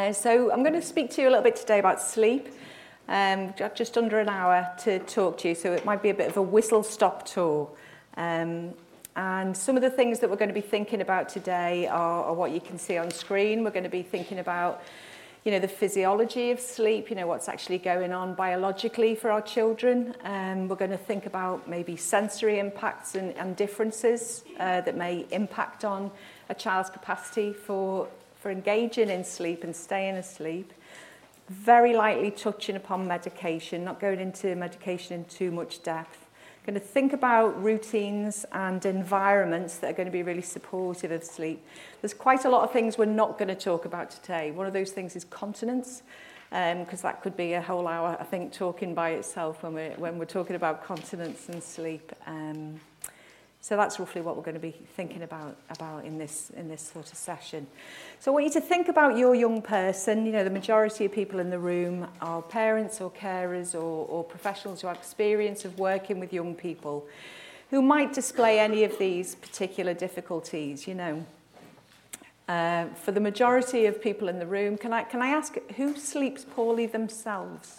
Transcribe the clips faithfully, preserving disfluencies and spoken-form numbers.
Uh, so I'm going to speak to you a little bit today about sleep. Um, got just under an hour to talk to you, so it might be a bit of a whistle-stop tour. Um, and some of the things that we're going to be thinking about today are, are what you can see on screen. We're going to be thinking about, you know, the physiology of sleep, you know, what's actually going on biologically for our children. Um, we're going to think about maybe sensory impacts and, and differences uh, that may impact on a child's capacity for, for engaging in sleep and staying asleep. Very lightly touching upon medication, not going into medication in too much depth. Going to think about routines and environments that are going to be really supportive of sleep. There's quite a lot of things we're not going to talk about today. One of those things is continence, because um, that could be a whole hour, I think, talking by itself when we're, when we're talking about continence and sleep. Um, so that's roughly what we're going to be thinking about, about in this, in this sort of session. So I want you to think about your young person. You know, the majority of people in the room are parents or carers or, or professionals who have experience of working with young people who might display any of these particular difficulties, you know. Uh, for the majority of people in the room, can I, can I ask who sleeps poorly themselves?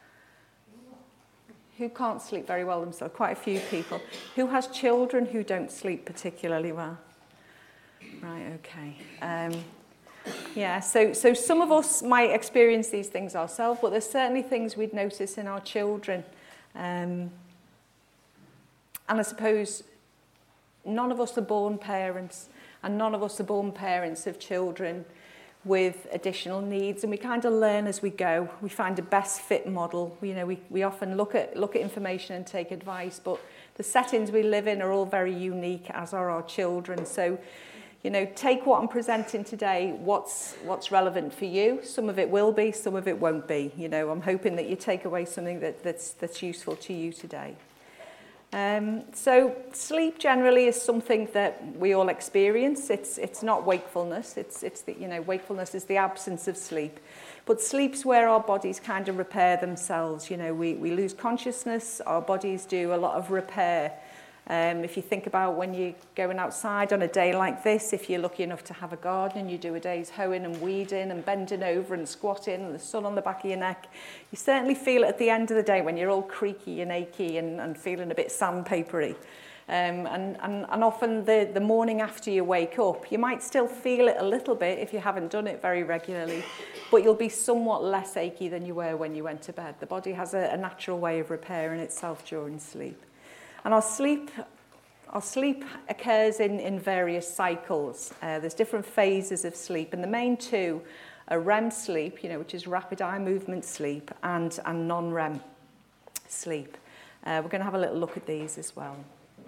Who can't sleep very well themselves? Quite a few people. Who has children who don't sleep particularly well? Right, okay. Um, yeah, so, so some of us might experience these things ourselves, but there's certainly things we'd notice in our children. Um, and I suppose none of us are born parents, and none of us are born parents of children with additional needs, and we kind of learn as we go. We find a best fit model. You know, we, we often look at look at information and take advice, but the settings we live in are all very unique, as are our children. So, you know, take what I'm presenting today, what's what's relevant for you. Some of it will be, some of it won't be. You know, I'm hoping that you take away something that, that's that's useful to you today. Um, so sleep generally is something that we all experience. It's it's not wakefulness. It's it's the, you know, wakefulness is the absence of sleep, but sleep's where our bodies kind of repair themselves. You know, we we lose consciousness. Our bodies do a lot of repair. Um, if you think about when you're going outside on a day like this, if you're lucky enough to have a garden and you do a day's hoeing and weeding and bending over and squatting and the sun on the back of your neck, you certainly feel it at the end of the day when you're all creaky and achy and, and feeling a bit sandpapery. Um, and, and, and often the, the morning after you wake up, you might still feel it a little bit if you haven't done it very regularly, but you'll be somewhat less achy than you were when you went to bed. The body has a, a natural way of repairing itself during sleep. And our sleep, our sleep occurs in, in various cycles. Uh, there's different phases of sleep, and the main two are R E M sleep, you know, which is rapid eye movement sleep, and, and non-R E M sleep. Uh, we're going to have a little look at these as well.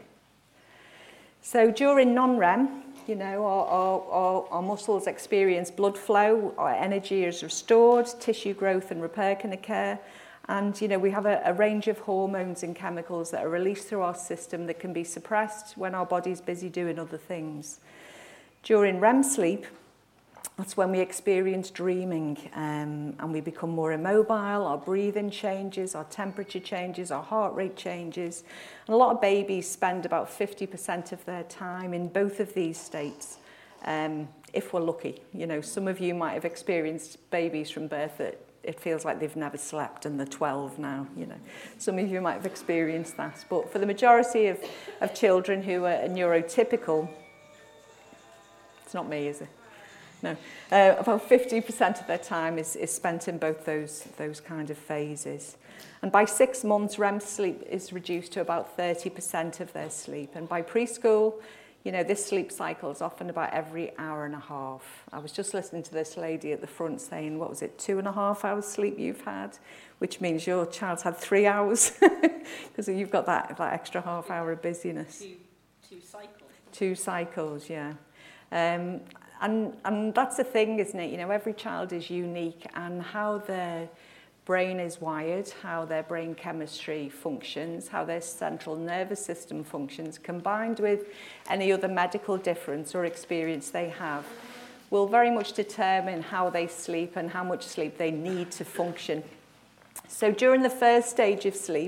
So during non-R E M, you know, our, our, our, our muscles experience blood flow, our energy is restored, tissue growth and repair can occur. And, you know, we have a, a range of hormones and chemicals that are released through our system that can be suppressed when our body's busy doing other things. During R E M sleep, that's when we experience dreaming, um, and we become more immobile, our breathing changes, our temperature changes, our heart rate changes. And a lot of babies spend about fifty percent of their time in both of these states, um, if we're lucky. You know, some of you might have experienced babies from birth that it feels like they've never slept and they're twelve now, you know. Some of you might have experienced that. But for the majority of, of children who are neurotypical, it's not me, is it? No. Uh, about fifty percent of their time is, is spent in both those, those kind of phases. And by six months, R E M sleep is reduced to about thirty percent of their sleep. And by preschool, you know, this sleep cycle is often about every hour and a half. I was just listening to this lady at the front saying, what was it, two and a half hours sleep you've had, which means your child's had three hours because you've got that, that extra half hour of busyness. Two, two cycles. Two cycles, yeah. Um, and, and that's the thing, isn't it? You know, every child is unique, and how their brain is wired, how their brain chemistry functions, how their central nervous system functions, combined with any other medical difference or experience they have, will very much determine how they sleep and how much sleep they need to function. So during the first stage of sleep,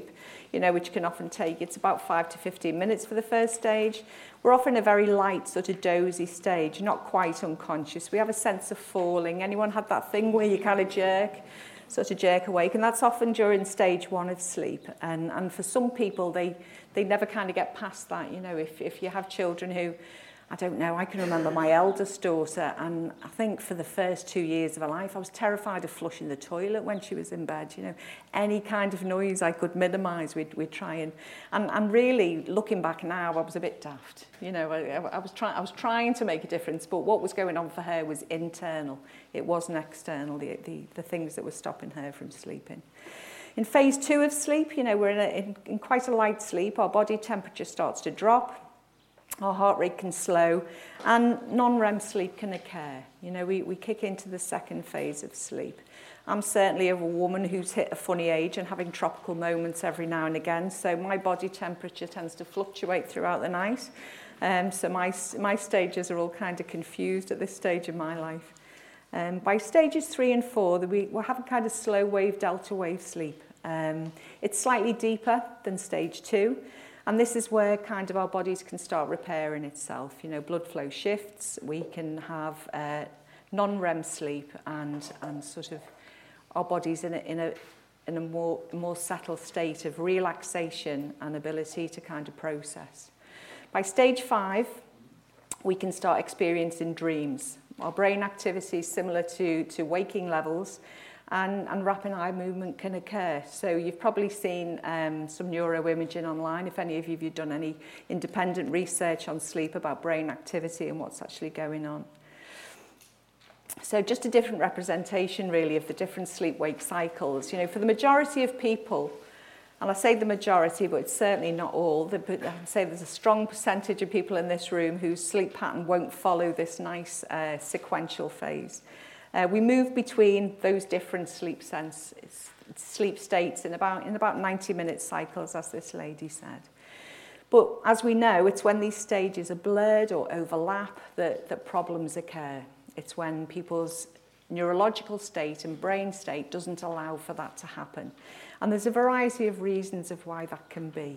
you know, which can often take, it's about five to fifteen minutes for the first stage. We're often a very light, sort of dozy stage, not quite unconscious. We have a sense of falling. Anyone had that thing where you kind of jerk, sort of jerk awake? And that's often during stage one of sleep. And, and for some people, they, they never kind of get past that. You know, if, if you have children who, I don't know, I can remember my eldest daughter, and I think for the first two years of her life, I was terrified of flushing the toilet when she was in bed. You know, any kind of noise I could minimise, we'd, we'd try and, and, and really, looking back now, I was a bit daft. You know, I, I, was try, I was trying to make a difference, but what was going on for her was internal. It wasn't external, the, the, the things that were stopping her from sleeping. In phase two of sleep, you know, we're in, a, in, in quite a light sleep. Our body temperature starts to drop. Our heart rate can slow, and non-R E M sleep can occur. You know, we, we kick into the second phase of sleep. I'm certainly a woman who's hit a funny age and having tropical moments every now and again, so my body temperature tends to fluctuate throughout the night. Um, so my, my stages are all kind of confused at this stage of my life. Um, by stages three and four, we, we're having kind of slow wave, delta wave sleep. Um, it's slightly deeper than stage two. And this is where kind of our bodies can start repairing itself. You know, blood flow shifts, we can have uh, non-R E M sleep and, and sort of our bodies in a, in a, in a more, more settled state of relaxation and ability to kind of process. By stage five, we can start experiencing dreams. Our brain activity is similar to, to waking levels, and, and rapid eye movement can occur. So you've probably seen um, some neuroimaging online, if any of you have done any independent research on sleep about brain activity and what's actually going on. So just a different representation, really, of the different sleep-wake cycles. You know, for the majority of people, and I say the majority, but it's certainly not all, the, I'd say there's a strong percentage of people in this room whose sleep pattern won't follow this nice uh, sequential phase. Uh, we move between those different sleep sense, sleep states in about, in about ninety minute cycles, as this lady said. But as we know, it's when these stages are blurred or overlap that, that problems occur. It's when people's neurological state and brain state doesn't allow for that to happen. And there's a variety of reasons of why that can be.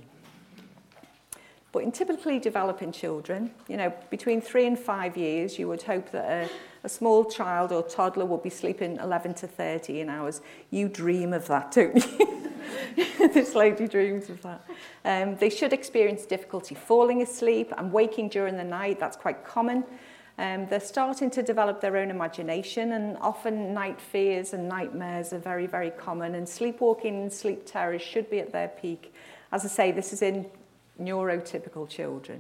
But in typically developing children, you know, between three and five years, you would hope that a, a small child or toddler will be sleeping eleven to thirteen hours. You dream of that, don't you? This lady dreams of that. Um, they should experience difficulty falling asleep and waking during the night. That's quite common. Um, they're starting to develop their own imagination, and often night fears and nightmares are very, very common, and sleepwalking and sleep terrors should be at their peak. As I say, this is in neurotypical children.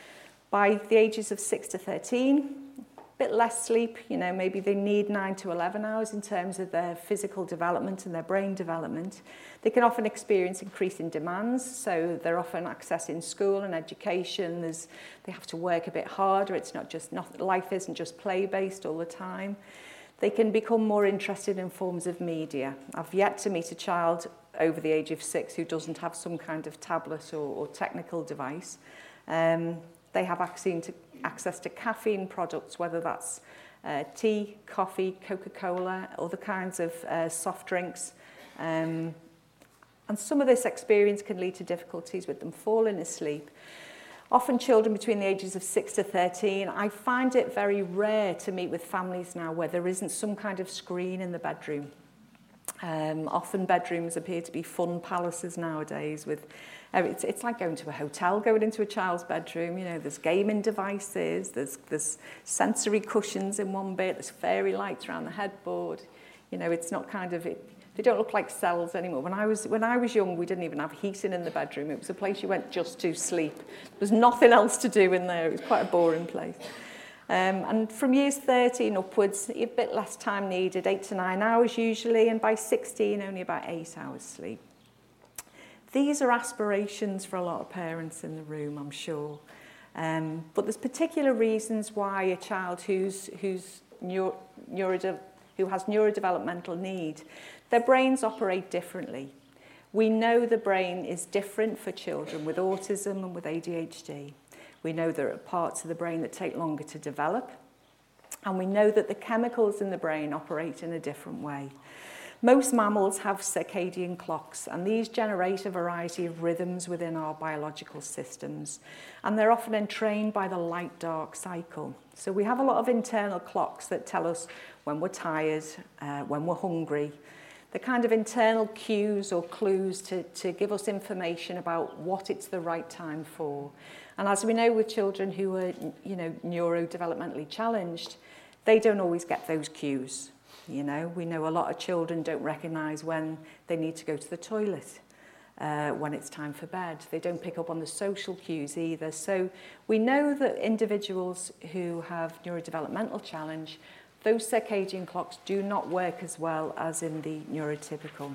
By the ages of six to thirteen, a bit less sleep, you know, maybe they need nine to eleven hours in terms of their physical development and their brain development. They can often experience increasing demands, so they're often accessing school and education. There's, they have to work a bit harder. It's not just, not, life isn't just play-based all the time. They can become more interested in forms of media. I've yet to meet a child over the age of six who doesn't have some kind of tablet or, or technical device. Um, they have access to, access to caffeine products, whether that's uh, tea, coffee, Coca-Cola, other kinds of uh, soft drinks. Um, and some of this experience can lead to difficulties with them falling asleep. Often children between the ages of six to thirteen, I find it very rare to meet with families now where there isn't some kind of screen in the bedroom. Um, often bedrooms appear to be fun palaces nowadays. With uh, it's, it's like going to a hotel, going into a child's bedroom. You know, there's gaming devices, there's, there's sensory cushions in one bit, there's fairy lights around the headboard. You know, it's not kind of... It, They don't look like cells anymore. When I was when I was young, we didn't even have heating in the bedroom. It was a place you went just to sleep. There was nothing else to do in there. It was quite a boring place. Um, and from years thirteen upwards, a bit less time needed, eight to nine hours usually, and by sixteen, only about eight hours sleep. These are aspirations for a lot of parents in the room, I'm sure. Um, but there's particular reasons why a child who's who's neuro, neuro, who has neurodevelopmental need, their brains operate differently. We know the brain is different for children with autism and with A D H D. We know there are parts of the brain that take longer to develop, and we know that the chemicals in the brain operate in a different way. Most mammals have circadian clocks, and these generate a variety of rhythms within our biological systems, and they're often entrained by the light-dark cycle. So we have a lot of internal clocks that tell us when we're tired, uh, when we're hungry. The kind of internal cues or clues to, to give us information about what it's the right time for. And as we know with children who are, you know, neurodevelopmentally challenged, they don't always get those cues. You know, we know a lot of children don't recognise when they need to go to the toilet, uh, when it's time for bed. They don't pick up on the social cues either. So we know that individuals who have neurodevelopmental challenge, those circadian clocks do not work as well as in the neurotypical.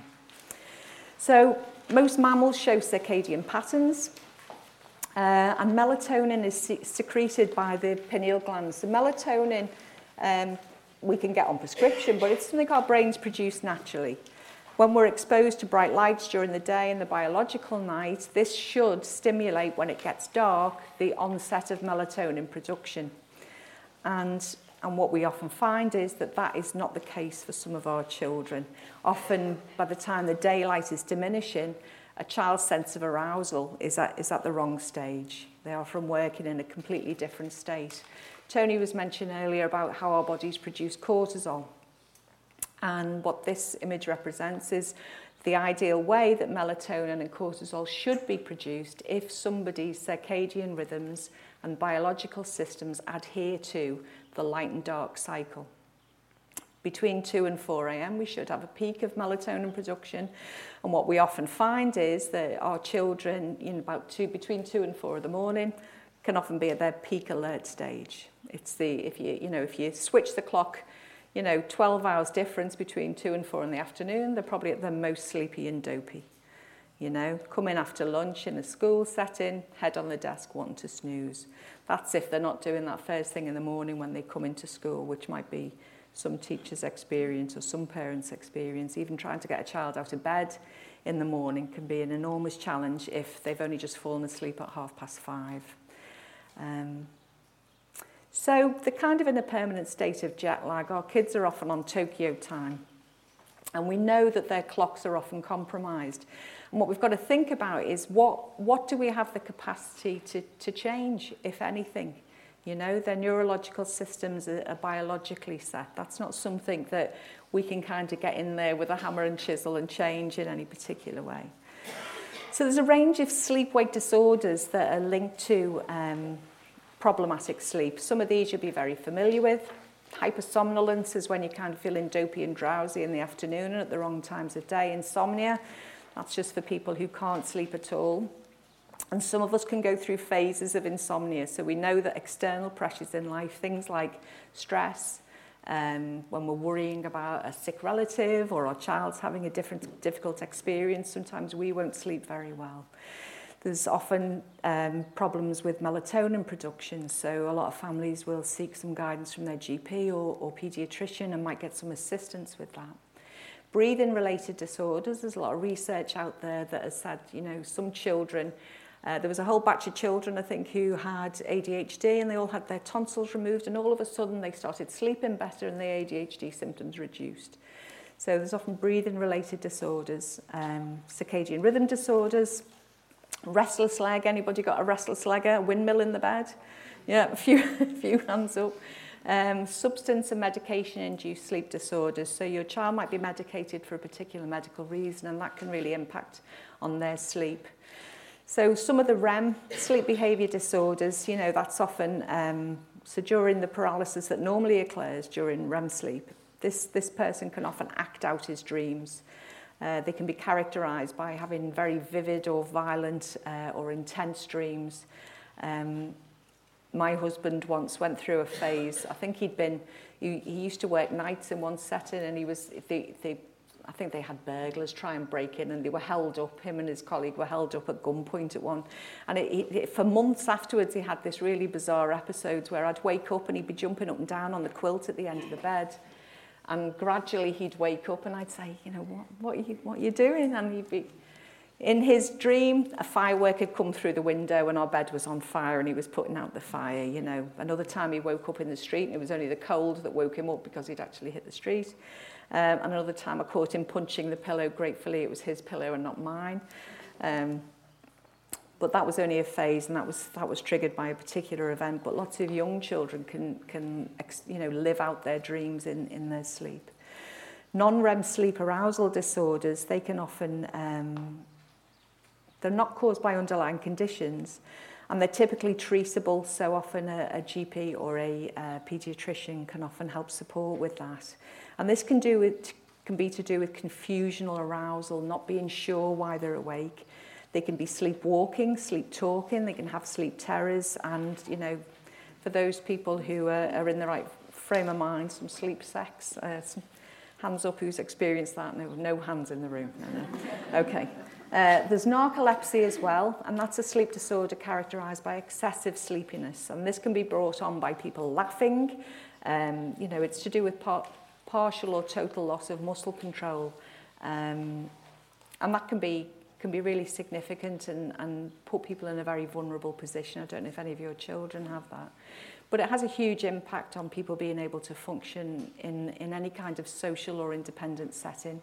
So most mammals show circadian patterns, uh, and melatonin is se- secreted by the pineal glands. So melatonin um, we can get on prescription, but it's something our brains produce naturally. When we're exposed to bright lights during the day and the biological night, this should stimulate, when it gets dark, the onset of melatonin production. And And what we often find is that that is not the case for some of our children. Often, by the time the daylight is diminishing, a child's sense of arousal is at, is at the wrong stage. They are often working in a completely different state. Tony was mentioning earlier about how our bodies produce cortisol. And what this image represents is the ideal way that melatonin and cortisol should be produced if somebody's circadian rhythms and biological systems adhere to the light and dark cycle. Between two and four a.m. we should have a peak of melatonin production, and what we often find is that our children in about two between two and four in the morning can often be at their peak alert stage. It's the if you you know if you switch the clock, you know twelve hours difference between two and four in the afternoon, they're probably at their most sleepy and dopey. You know, come in after lunch in a school setting, head on the desk, wanting to snooze. That's if they're not doing that first thing in the morning when they come into school, which might be some teachers' experience or some parents' experience. Even trying to get a child out of bed in the morning can be an enormous challenge if they've only just fallen asleep at half past five. Um, so they're kind of in a permanent state of jet lag. Our kids are often on Tokyo time, and we know that their clocks are often compromised. And what we've got to think about is what, what do we have the capacity to, to change, if anything? You know, their neurological systems are, are biologically set. That's not something that we can kind of get in there with a hammer and chisel and change in any particular way. So there's a range of sleep-wake disorders that are linked to um, problematic sleep. Some of these you'll be very familiar with. Hypersomnolence is when you're kind of feeling dopey and drowsy in the afternoon and at the wrong times of day. Insomnia, that's just for people who can't sleep at all. And some of us can go through phases of insomnia. So we know that external pressures in life, things like stress, um, when we're worrying about a sick relative or our child's having a different difficult experience, sometimes we won't sleep very well. There's often um, problems with melatonin production, so a lot of families will seek some guidance from their G P or, or paediatrician and might get some assistance with that. Breathing-related disorders, there's a lot of research out there that has said, you know, some children, uh, there was a whole batch of children, I think, who had A D H D, and they all had their tonsils removed, and all of a sudden they started sleeping better and the A D H D symptoms reduced. So there's often breathing-related disorders, um, circadian rhythm disorders, restless leg. Anybody got a restless leg, a windmill in the bed? Yeah, a few, a few hands up. Um, substance and medication-induced sleep disorders. So your child might be medicated for a particular medical reason, and that can really impact on their sleep. So some of the R E M, sleep behaviour disorders, you know, that's often, um, so during the paralysis that normally occurs during R E M sleep, this, this person can often act out his dreams. Uh, they can be characterised by having very vivid or violent uh, or intense dreams. Um, my husband once went through a phase. I think he'd been, he, he used to work nights in one setting, and he was, they, they, I think they had burglars try and break in, and they were held up, him and his colleague were held up at gunpoint at one. And it, it, for months afterwards, he had this really bizarre episodes where I'd wake up and he'd be jumping up and down on the quilt at the end of the bed. And gradually he'd wake up and I'd say, you know, what, what, are, you, what are you doing? And he'd be, in his dream, a firework had come through the window and our bed was on fire and he was putting out the fire, you know. Another time he woke up in the street and it was only the cold that woke him up because he'd actually hit the street. Um, and another time I caught him punching the pillow. Gratefully, it was his pillow and not mine. Um, but that was only a phase, and that was that was triggered by a particular event. But lots of young children can can you know live out their dreams in in their sleep. Non-R E M sleep arousal disorders, they can often um, they're not caused by underlying conditions, and they're typically treatable. So often a, a G P or a, a paediatrician can often help support with that. And this can do with, can be to do with confusional arousal, not being sure why they're awake. They can be sleepwalking, sleep talking. They can have sleep terrors, and you know, for those people who are, are in the right frame of mind, some sleep sex. Uh, some, hands up who's experienced that. No, no hands in the room. No, no. Okay. Uh, there's narcolepsy as well, and that's a sleep disorder characterised by excessive sleepiness. And this can be brought on by people laughing. Um, you know, it's to do with par- partial or total loss of muscle control. Um, and that can be can be really significant and, and put people in a very vulnerable position. I don't know if any of your children have that. But it has a huge impact on people being able to function in, in any kind of social or independent setting.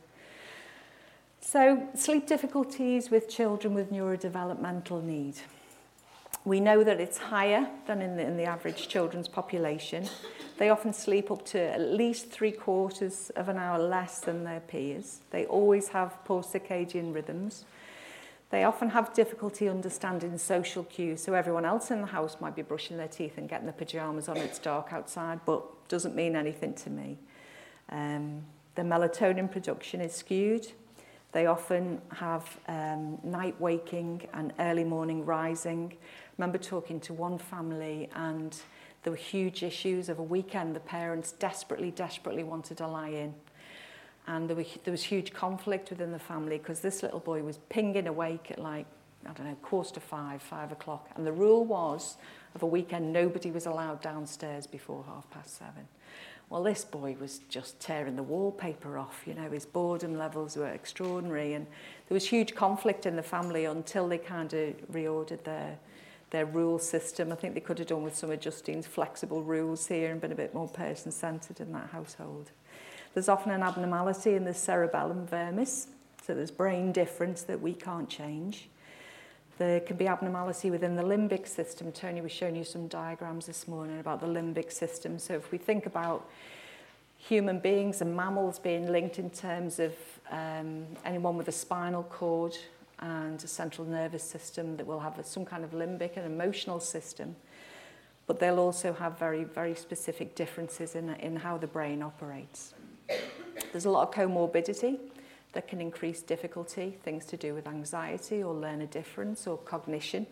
So, sleep difficulties with children with neurodevelopmental need. We know that it's higher than in the, in the average children's population. They often sleep up to at least three quarters of an hour less than their peers. They always have poor circadian rhythms. They often have difficulty understanding social cues, so everyone else in the house might be brushing their teeth and getting their pyjamas on, it's dark outside, but doesn't mean anything to me. Um, their melatonin production is skewed. They often have um, night waking and early morning rising. I remember talking to one family, and there were huge issues. Of a weekend, the parents desperately, desperately wanted to lie in. And there, were, there was huge conflict within the family because this little boy was pinging awake at like, I don't know, quarter to five, five o'clock. And the rule was, of a weekend, nobody was allowed downstairs before half past seven. Well, this boy was just tearing the wallpaper off. You know, his boredom levels were extraordinary. And there was huge conflict in the family until they kind of reordered their, their rule system. I think they could have done with some of Justine's flexible rules here and been a bit more person-centred in that household. There's often an abnormality in the cerebellum vermis, so there's brain difference that we can't change. There can be abnormality within the limbic system. Tony was showing you some diagrams this morning about the limbic system. So if we think about human beings and mammals being linked in terms of um, anyone with a spinal cord and a central nervous system that will have some kind of limbic and emotional system, but they'll also have very, very specific differences in, in how the brain operates. There's a lot of comorbidity that can increase difficulty, things to do with anxiety or learner difference or cognition.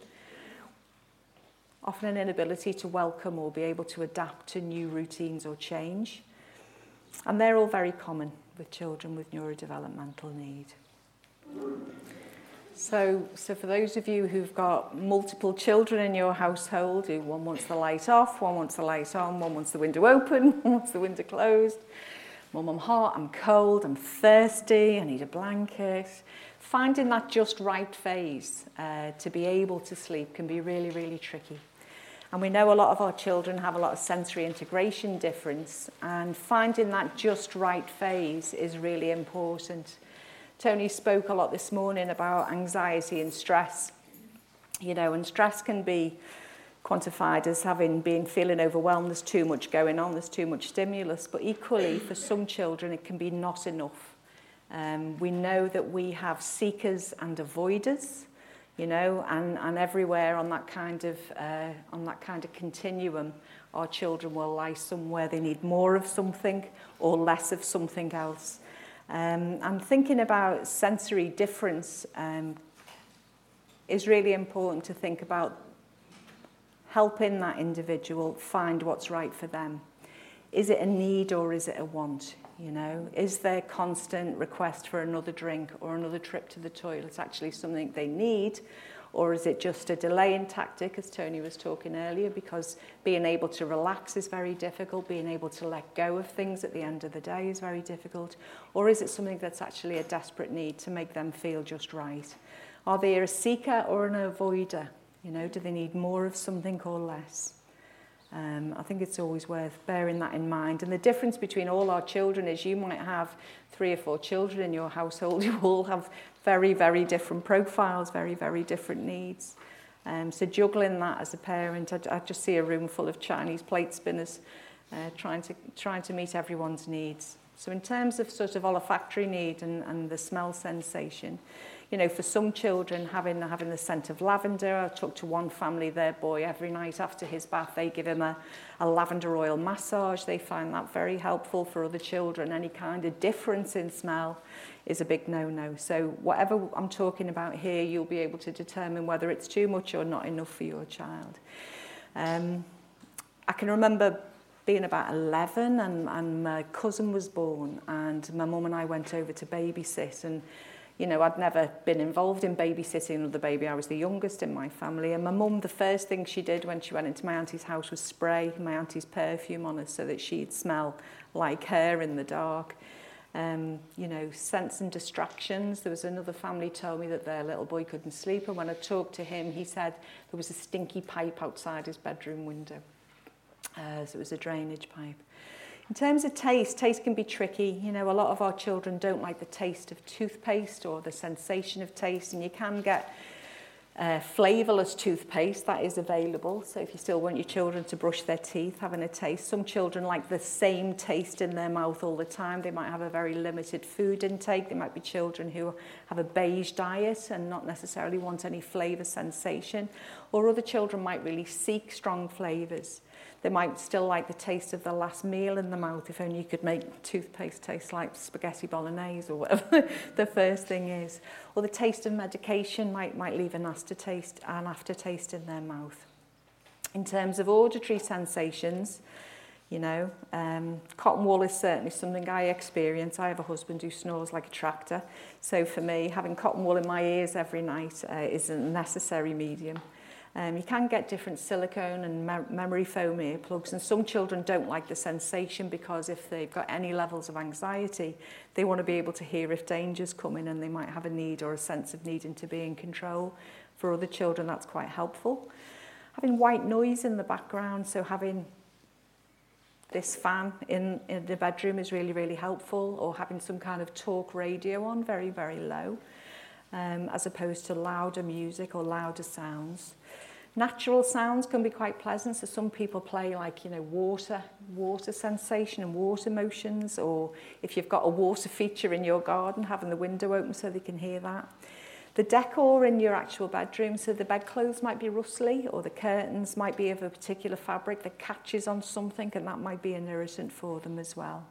Often an inability to welcome or be able to adapt to new routines or change. And they're all very common with children with neurodevelopmental need. So, so for those of you who've got multiple children in your household, who one wants the light off, one wants the light on, one wants the window open, one wants the window closed, Mum, I'm hot, I'm cold, I'm thirsty, I need a blanket. Finding that just right phase uh, to be able to sleep can be really, really tricky. And we know a lot of our children have a lot of sensory integration difference, and finding that just right phase is really important. Tony spoke a lot this morning about anxiety and stress, you know, and stress can be quantified as having been feeling overwhelmed, there's too much going on, there's too much stimulus, but equally for some children it can be not enough. Um, we know that we have seekers and avoiders, you know, and, and everywhere on that kind of uh, on that kind of continuum, our children will lie somewhere they need more of something or less of something else. Um, and thinking about sensory difference um, is really important to think about helping that individual find what's right for them. Is it a need or is it a want? You know, is their constant request for another drink or another trip to the toilet actually something they need, or is it just a delaying tactic, as Tony was talking earlier, because being able to relax is very difficult, being able to let go of things at the end of the day is very difficult, or is it something that's actually a desperate need to make them feel just right? Are they a seeker or an avoider? You know, do they need more of something or less? Um, I think it's always worth bearing that in mind. And the difference between all our children is you might have three or four children in your household who all have very, very different profiles, very, very different needs. Um, so juggling that as a parent, I, I just see a room full of Chinese plate spinners uh, trying to trying to meet everyone's needs. So in terms of sort of olfactory need and, and the smell sensation, you know, for some children, having having the scent of lavender, I talked to one family, their boy, every night after his bath, they give him a, a lavender oil massage. They find that very helpful. For other children, any kind of difference in smell is a big no-no. So whatever I'm talking about here, you'll be able to determine whether it's too much or not enough for your child. Um, I can remember being about eleven and, and my cousin was born, and my mum and I went over to babysit, and you know, I'd never been involved in babysitting another baby. I was the youngest in my family. And my mum, the first thing she did when she went into my auntie's house was spray my auntie's perfume on her so that she'd smell like her in the dark. Um, you know, scents and distractions. There was another family told me that their little boy couldn't sleep. And when I talked to him, he said there was a stinky pipe outside his bedroom window. Uh, so it was a drainage pipe. In terms of taste, taste can be tricky. You know, a lot of our children don't like the taste of toothpaste or the sensation of taste, and you can get uh, flavourless toothpaste that is available. So if you still want your children to brush their teeth, having a taste. Some children like the same taste in their mouth all the time. They might have a very limited food intake. There might be children who have a beige diet and not necessarily want any flavour sensation. Or other children might really seek strong flavours. They might still like the taste of the last meal in the mouth, if only you could make toothpaste taste like spaghetti bolognese or whatever the first thing is. Or the taste of medication might, might leave an aftertaste, an aftertaste in their mouth. In terms of auditory sensations, you know, um, cotton wool is certainly something I experience. I have a husband who snores like a tractor. So for me, having cotton wool in my ears every night uh, is a necessary medium. Um, you can get different silicone and me- memory foam earplugs, and some children don't like the sensation because if they've got any levels of anxiety, they want to be able to hear if danger's coming, and they might have a need or a sense of needing to be in control. For other children, that's quite helpful. Having white noise in the background, so having this fan in, in the bedroom is really, really helpful, or having some kind of talk radio on, very, very low, um, as opposed to louder music or louder sounds. Natural sounds can be quite pleasant, so some people play like, you know, water, water sensation and water motions, or if you've got a water feature in your garden, having the window open so they can hear that. The decor in your actual bedroom, so the bedclothes might be rustly, or the curtains might be of a particular fabric that catches on something, and that might be an irritant for them as well.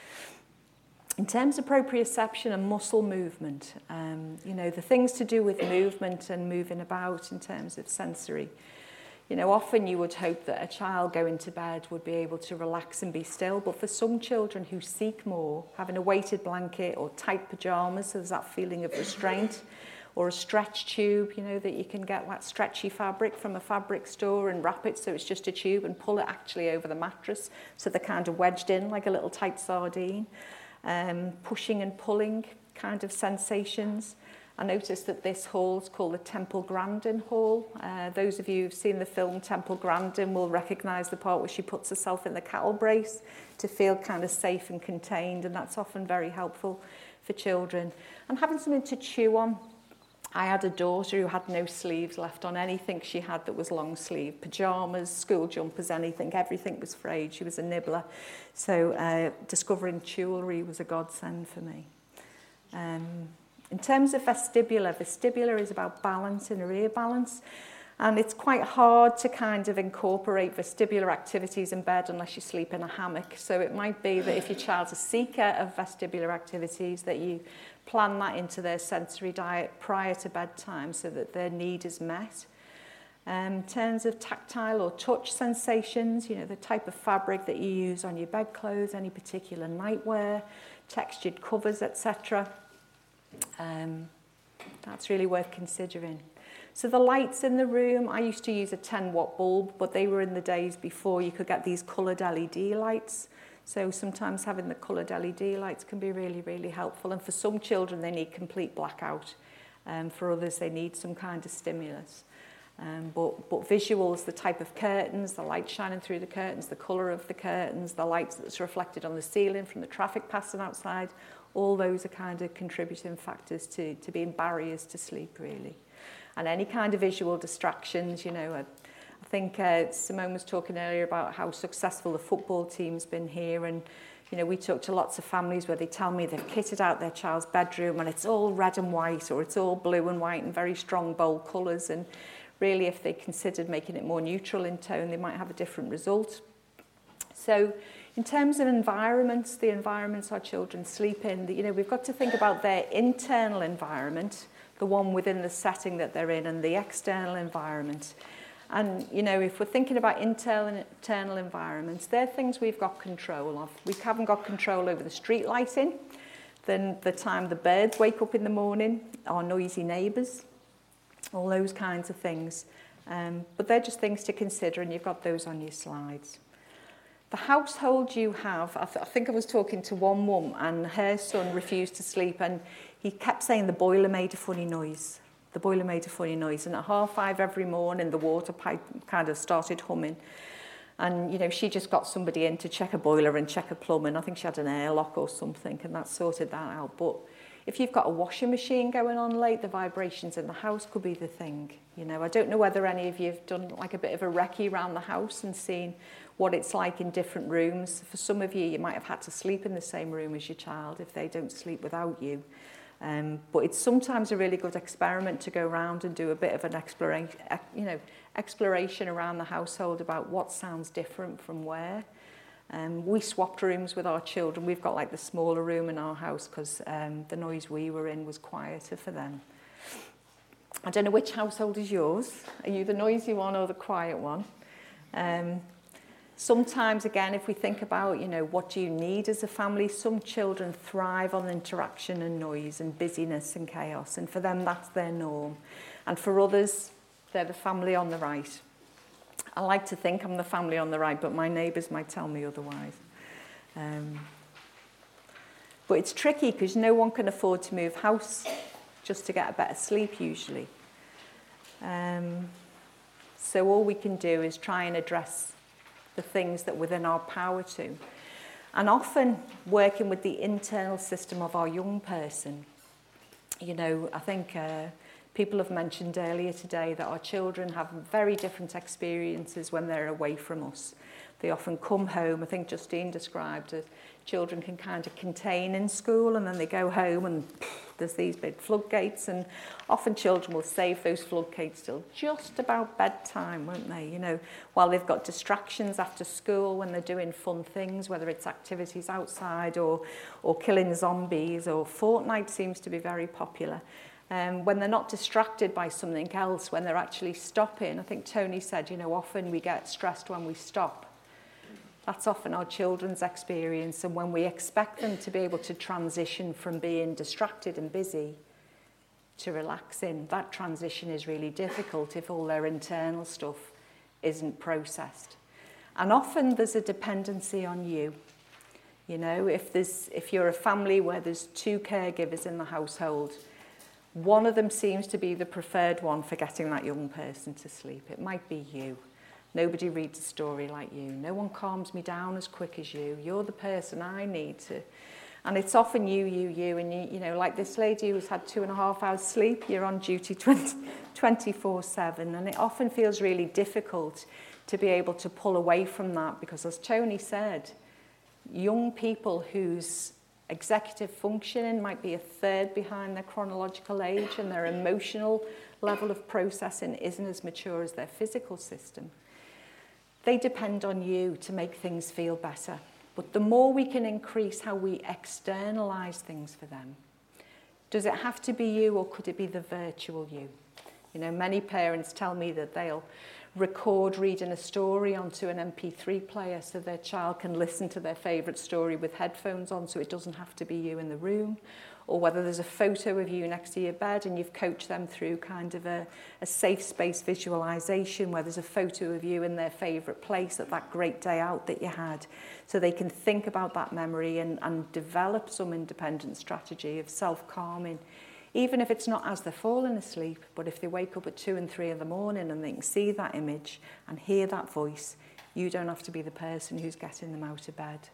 In terms of proprioception and muscle movement, um, you know, the things to do with movement and moving about in terms of sensory, you know, often you would hope that a child going to bed would be able to relax and be still, but for some children who seek more, having a weighted blanket or tight pajamas, so there's that feeling of restraint, or a stretch tube, you know, that you can get that stretchy fabric from a fabric store and wrap it so it's just a tube and pull it actually over the mattress so they're kind of wedged in like a little tight sardine. Um, pushing and pulling kind of sensations. I noticed that this hall is called the Temple Grandin Hall. Uh, those of you who've seen the film Temple Grandin will recognise the part where she puts herself in the cattle brace to feel kind of safe and contained, and that's often very helpful for children. And having something to chew on. I had a daughter who had no sleeves left on anything she had that was long sleeve, pyjamas, school jumpers, anything, everything was frayed. She was a nibbler. So uh, discovering jewellery was a godsend for me. Um, in terms of vestibular, vestibular is about balance, inner ear balance. And it's quite hard to kind of incorporate vestibular activities in bed unless you sleep in a hammock. So it might be that if your child's a seeker of vestibular activities, that you plan that into their sensory diet prior to bedtime so that their need is met. Um, in terms of tactile or touch sensations, you know, the type of fabric that you use on your bedclothes, any particular nightwear, textured covers, et cetera. Um, that's really worth considering. So the lights in the room, I used to use a ten watt bulb, but they were in the days before you could get these coloured L E D lights. So sometimes having the coloured L E D lights can be really, really helpful. And for some children, they need complete blackout. Um, for others, they need some kind of stimulus. Um, but, but visuals, the type of curtains, the light shining through the curtains, the colour of the curtains, the light that's reflected on the ceiling from the traffic passing outside, all those are kind of contributing factors to, to being barriers to sleep, really. And any kind of visual distractions, you know, I, I think uh, Simone was talking earlier about how successful the football team's been here, and you know, we talk to lots of families where they tell me they've kitted out their child's bedroom and it's all red and white, or it's all blue and white and very strong, bold colours, and really, if they considered making it more neutral in tone, they might have a different result. So in terms of environments, the environments our children sleep in, you know, we've got to think about their internal environment, the one within the setting that they're in, and the external environment. And, you know, if we're thinking about internal, internal environments, they're things we've got control of. We haven't got control over the street lighting, then the time the birds wake up in the morning, our noisy neighbours, all those kinds of things. Um, but they're just things to consider, and you've got those on your slides. The household you have, I, th- I think I was talking to one mum, and her son refused to sleep, and he kept saying the boiler made a funny noise. The boiler made a funny noise, and at half five every morning, the water pipe kind of started humming. And, you know, she just got somebody in to check a boiler and check a plumbing. I think she had an airlock or something, and that sorted that out. But if you've got a washing machine going on late, the vibrations in the house could be the thing. You know, I don't know whether any of you have done like a bit of a recce around the house and seen what it's like in different rooms. For some of you, you might have had to sleep in the same room as your child if they don't sleep without you. Um, but it's sometimes a really good experiment to go around and do a bit of an exploration, you know, exploration around the household about what sounds different from where. Um, we swapped rooms with our children. We've got like the smaller room in our house because um, the noise we were in was quieter for them. I don't know which household is yours. Are you the noisy one or the quiet one? Um, sometimes, again, if we think about, you know, what do you need as a family, some children thrive on interaction and noise and busyness and chaos, and for them that's their norm. And for others, they're the family on the right. I like to think I'm the family on the right, but my neighbours might tell me otherwise. Um, but it's tricky because no one can afford to move house just to get a better sleep usually. Um, so all we can do is try and address the things that are within our power to. And often working with the internal system of our young person. You know, I think uh, people have mentioned earlier today that our children have very different experiences when they're away from us. They often come home, I think Justine described it, children can kind of contain in school and then they go home and there's these big floodgates, and often children will save those floodgates till just about bedtime, won't they? You know, while they've got distractions after school when they're doing fun things, whether it's activities outside or, or killing zombies, or Fortnite seems to be very popular. Um, when they're not distracted by something else, when they're actually stopping. I think Tony said, you know, often we get stressed when we stop. That's often our children's experience, and when we expect them to be able to transition from being distracted and busy to relaxing, that transition is really difficult if all their internal stuff isn't processed. And often there's a dependency on you. You know, if there's if you're a family where there's two caregivers in the household, one of them seems to be the preferred one for getting that young person to sleep. It might be you. Nobody reads a story like you. No one calms me down as quick as you. You're the person I need to. And it's often you, you, you. And, you, you know, like this lady who's had two and a half hours sleep, you're on duty twenty-four seven. And it often feels really difficult to be able to pull away from that because, as Tony said, young people whose executive functioning might be a third behind their chronological age and their emotional level of processing isn't as mature as their physical system. They depend on you to make things feel better. But the more we can increase how we externalize things for them, does it have to be you or could it be the virtual you? You know, many parents tell me that they'll record reading a story onto an M P three player so their child can listen to their favourite story with headphones on so it doesn't have to be you in the room. Or whether there's a photo of you next to your bed and you've coached them through kind of a, a safe space visualization where there's a photo of you in their favourite place at that great day out that you had, so they can think about that memory and, and develop some independent strategy of self-calming even if it's not as they're falling asleep, but if they wake up at two and three in the morning and they can see that image and hear that voice, you don't have to be the person who's getting them out of bed.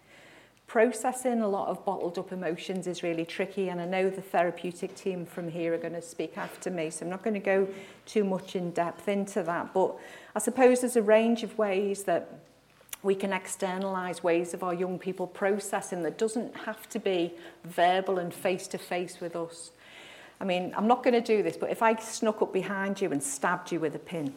Processing a lot of bottled up emotions is really tricky, and I know the therapeutic team from here are going to speak after me, so I'm not going to go too much in depth into that. But I suppose there's a range of ways that we can externalise ways of our young people processing that doesn't have to be verbal and face-to-face with us. I mean, I'm not going to do this, but if I snuck up behind you and stabbed you with a pin,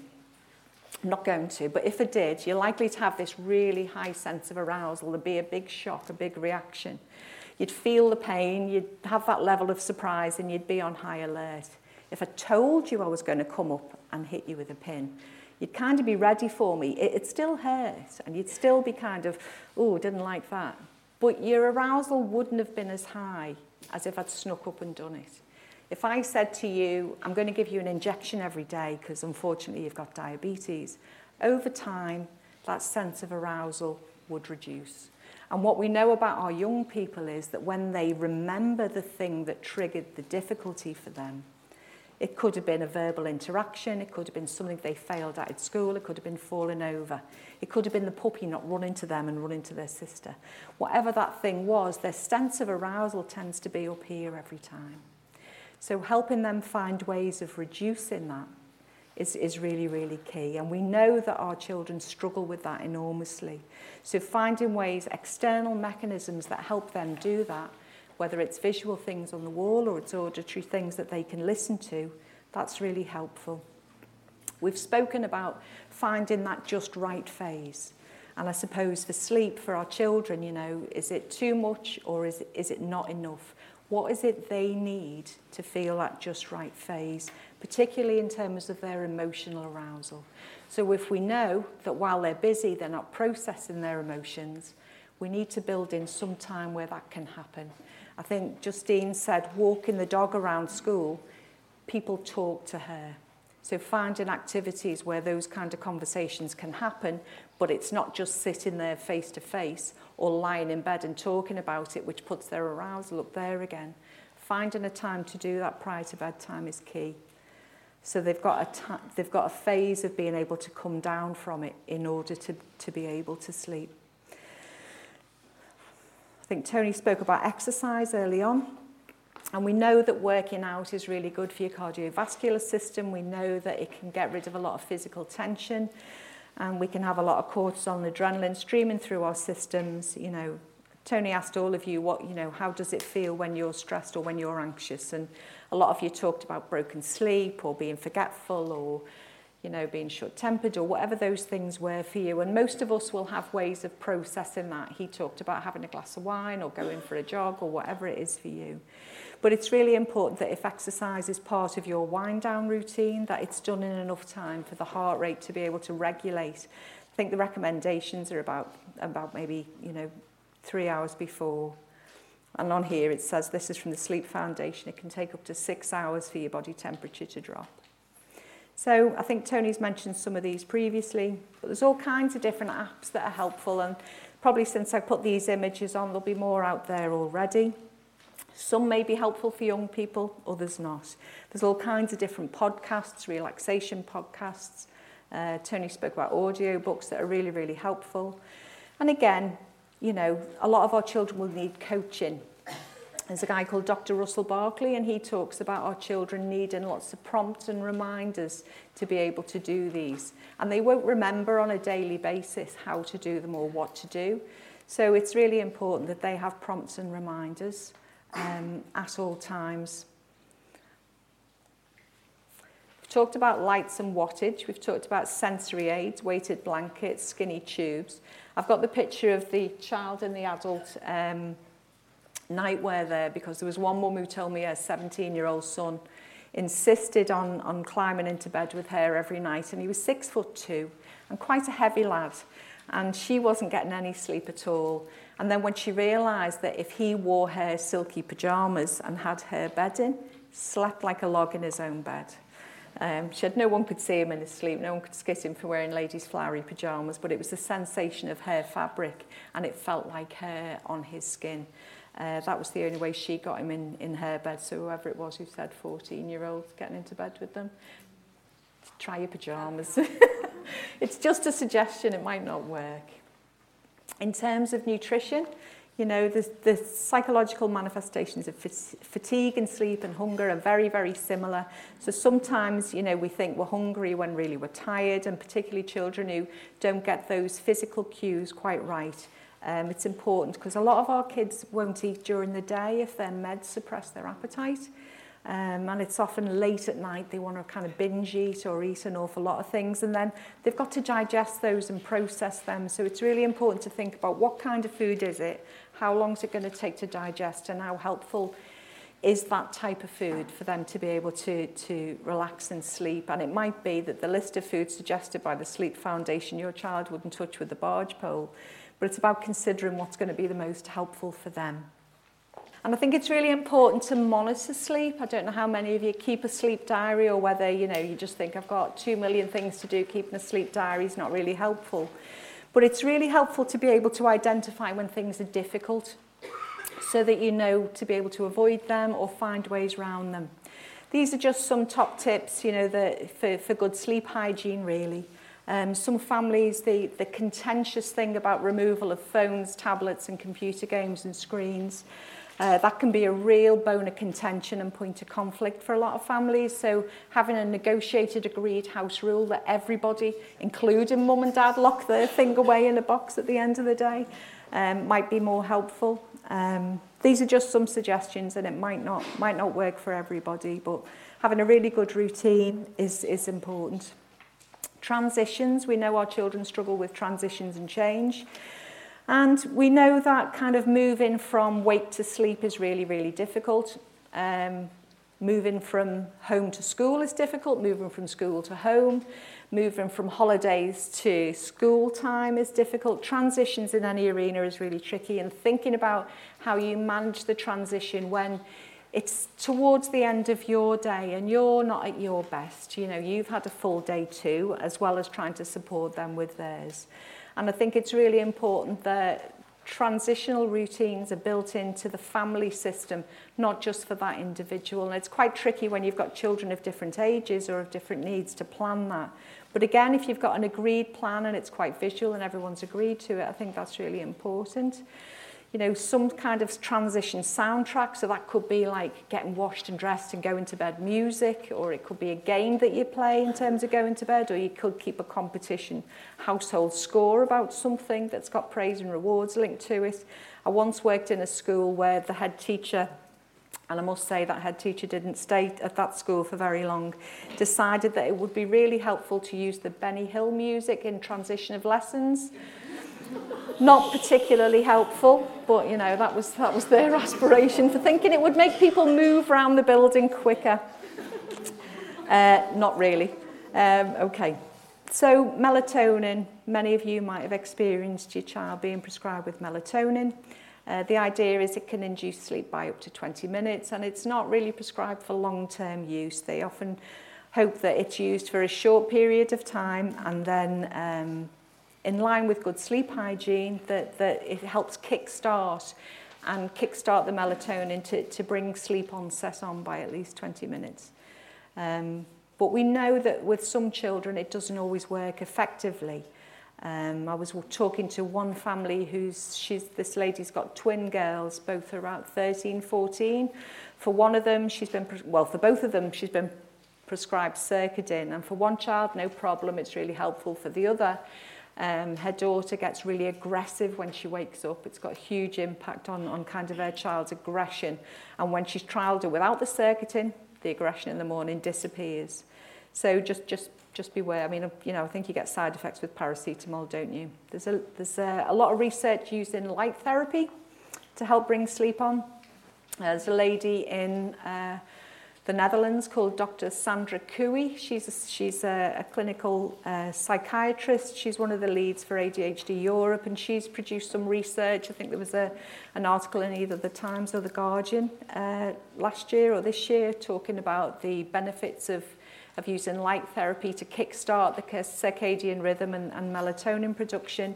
I'm not going to, but if I did, you're likely to have this really high sense of arousal. There'd be a big shock, a big reaction. You'd feel the pain, you'd have that level of surprise, and you'd be on high alert. If I told you I was going to come up and hit you with a pin, you'd kind of be ready for me. It, it'd still hurt, and you'd still be kind of, oh, didn't like that. But your arousal wouldn't have been as high as if I'd snuck up and done it. If I said to you, I'm going to give you an injection every day because unfortunately you've got diabetes, over time, that sense of arousal would reduce. And what we know about our young people is that when they remember the thing that triggered the difficulty for them, it could have been a verbal interaction, it could have been something they failed at at school, it could have been falling over, it could have been the puppy not running to them and running to their sister. Whatever that thing was, their sense of arousal tends to be up here every time. So helping them find ways of reducing that is, is really, really key. And we know that our children struggle with that enormously. So finding ways, external mechanisms that help them do that, whether it's visual things on the wall or it's auditory things that they can listen to, that's really helpful. We've spoken about finding that just right phase. And I suppose for sleep, for our children, you know, is it too much or is it, is it not enough? What is it they need to feel that just right phase, particularly in terms of their emotional arousal? So if we know that while they're busy, they're not processing their emotions, we need to build in some time where that can happen. I think Justine said, walking the dog around school, people talk to her. So finding activities where those kind of conversations can happen, but it's not just sitting there face to face or lying in bed and talking about it, which puts their arousal up there again. Finding a time to do that prior to bedtime is key. So they've got a ta- they've got a phase of being able to come down from it in order to, to be able to sleep. I think Tony spoke about exercise early on. And we know that working out is really good for your cardiovascular system. We know that it can get rid of a lot of physical tension. And we can have a lot of cortisol and adrenaline streaming through our systems. You know, Tony asked all of you, what, you know, how does it feel when you're stressed or when you're anxious? And a lot of you talked about broken sleep or being forgetful or, you know, being short-tempered or whatever those things were for you. And most of us will have ways of processing that. He talked about having a glass of wine or going for a jog or whatever it is for you. But it's really important that if exercise is part of your wind-down routine, that it's done in enough time for the heart rate to be able to regulate. I think the recommendations are about, about maybe, you know, three hours before. And on here it says, this is from the Sleep Foundation, it can take up to six hours for your body temperature to drop. So I think Tony's mentioned some of these previously, but there's all kinds of different apps that are helpful, and probably since I put these images on, there'll be more out there already. Some may be helpful for young people, others not. There's all kinds of different podcasts, relaxation podcasts. Uh, Tony spoke about audio books that are really, really helpful. And again, you know, a lot of our children will need coaching. There's a guy called Doctor Russell Barkley, and he talks about our children needing lots of prompts and reminders to be able to do these. And they won't remember on a daily basis how to do them or what to do. So it's really important that they have prompts and reminders um, at all times. We've talked about lights and wattage. We've talked about sensory aids, weighted blankets, skinny tubes. I've got the picture of the child and the adult um, nightwear there, because there was one mum who told me her seventeen-year-old son insisted on, on climbing into bed with her every night, and he was six foot two and quite a heavy lad, and she wasn't getting any sleep at all. And then when she realised that if he wore her silky pyjamas and had her bed in, slept like a log in his own bed. Um, she had no one could see him in his sleep, no one could skit him for wearing ladies' flowery pyjamas, but it was the sensation of her fabric, and it felt like hair on his skin. Uh, that was the only way she got him in, in her bed. So whoever it was who said fourteen-year-olds getting into bed with them, try your pyjamas. It's just a suggestion, it might not work. In terms of nutrition, you know, the, the psychological manifestations of fatigue and sleep and hunger are very, very similar. So sometimes, you know, we think we're hungry when really we're tired, and particularly children who don't get those physical cues quite right. Um, it's important because a lot of our kids won't eat during the day if their meds suppress their appetite. Um, and it's often late at night they want to kind of binge eat or eat an awful lot of things, and then they've got to digest those and process them. So it's really important to think about what kind of food is it, how long is it going to take to digest, and how helpful is that type of food for them to be able to, to relax and sleep. And it might be that the list of foods suggested by the Sleep Foundation your child wouldn't touch with the barge pole, but it's about considering what's going to be the most helpful for them. And I think it's really important to monitor sleep. I don't know how many of you keep a sleep diary, or whether, you know, you just think I've got two million things to do, keeping a sleep diary is not really helpful. But it's really helpful to be able to identify when things are difficult, so that you know to be able to avoid them or find ways around them. These are just some top tips, you know, the, for, for good sleep hygiene, really. Um, some families, the, the contentious thing about removal of phones, tablets and computer games and screens, Uh, that can be a real bone of contention and point of conflict for a lot of families. So having a negotiated, agreed house rule that everybody, including mum and dad, lock their thing away in a box at the end of the day um, might be more helpful. Um, these are just some suggestions, and it might not might not work for everybody, but having a really good routine is, is important. Transitions, we know our children struggle with transitions and change. And we know that kind of moving from wake to sleep is really, really difficult. Um, moving from home to school is difficult. Moving from school to home. Moving from holidays to school time is difficult. Transitions in any arena is really tricky. And thinking about how you manage the transition when it's towards the end of your day and you're not at your best. You know, you've had a full day too, as well as trying to support them with theirs. And I think it's really important that transitional routines are built into the family system, not just for that individual. And it's quite tricky when you've got children of different ages or of different needs to plan that. But again, if you've got an agreed plan and it's quite visual and everyone's agreed to it, I think that's really important. You know, some kind of transition soundtrack, so that could be like getting washed and dressed and going to bed music, or it could be a game that you play in terms of going to bed, or you could keep a competition household score about something that's got praise and rewards linked to it. I once worked in a school where the head teacher, and I must say that head teacher didn't stay at that school for very long, decided that it would be really helpful to use the Benny Hill music in transition of lessons. Not particularly helpful, but you know, that was that was their aspiration for thinking it would make people move around the building quicker. Uh, not really. Um, okay, so melatonin. Many of you might have experienced your child being prescribed with melatonin. Uh, the idea is it can induce sleep by up to twenty minutes, and it's not really prescribed for long-term use. They often hope that it's used for a short period of time, and then um, in line with good sleep hygiene, that, that it helps kickstart and kickstart the melatonin to, to bring sleep onset on by at least twenty minutes. Um, but we know that with some children, it doesn't always work effectively. Um, I was talking to one family who's, she's, this lady's got twin girls, both around thirteen, fourteen. For one of them, she's been, well, for both of them, she's been prescribed Circadin. And for one child, no problem, it's really helpful. For the other, Um, her daughter gets really aggressive when she wakes up. It's got a huge impact on, on kind of her child's aggression. And when she's trialled it without the Circadin, the aggression in the morning disappears. So just just just beware. I mean, you know, I think you get side effects with paracetamol, don't you? There's a there's a, a lot of research used in light therapy to help bring sleep on. Uh, there's a lady in uh, the Netherlands called Doctor Sandra Cooey. She's a, she's a, a clinical uh, psychiatrist. She's one of the leads for A D H D Europe, and she's produced some research. I think there was a, an article in either the Times or the Guardian uh, last year or this year talking about the benefits of, of using light therapy to kickstart the circadian rhythm and, and melatonin production.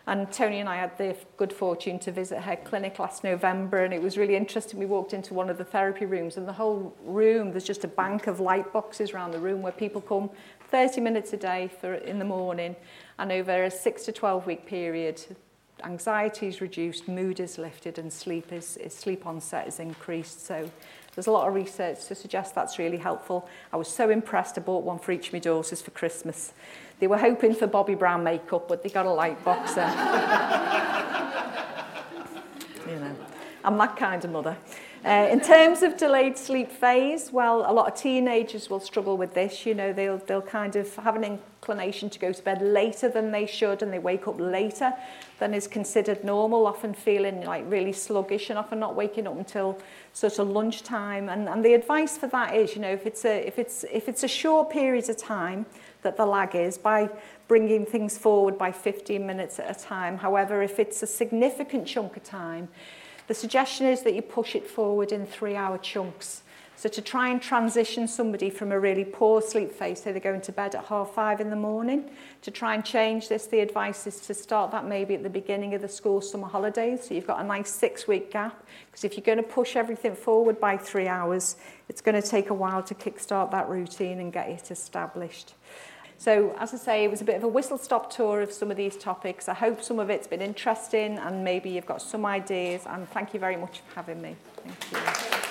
And Tony and I had the good fortune to visit her clinic last November, and it was really interesting. We walked into one of the therapy rooms, and the whole room, there's just a bank of light boxes around the room where people come thirty minutes a day for in the morning, and over a six to twelve week period, anxiety is reduced, mood is lifted, and sleep is, is sleep onset is increased. So there's a lot of research to suggest that's really helpful. I was so impressed. I bought one for each of my daughters for Christmas. They were hoping for Bobbi Brown makeup, but they got a light box there. You know, I'm that kind of mother. Uh, in terms of delayed sleep phase, well, a lot of teenagers will struggle with this. You know, they'll they'll kind of have an inclination to go to bed later than they should, and they wake up later than is considered normal, often feeling like really sluggish and often not waking up until sort of lunchtime. And, and the advice for that is, you know, if it's a if it's if it's a short period of time that the lag is, by bringing things forward by fifteen minutes at a time. However, if it's a significant chunk of time, the suggestion is that you push it forward in three-hour chunks. So to try and transition somebody from a really poor sleep phase, say they're going to bed at half five in the morning, to try and change this, the advice is to start that maybe at the beginning of the school summer holidays. So you've got a nice six-week gap, because if you're going to push everything forward by three hours, it's going to take a while to kickstart that routine and get it established. So, as I say, it was a bit of a whistle-stop tour of some of these topics. I hope some of it's been interesting, and maybe you've got some ideas, and thank you very much for having me. Thank you.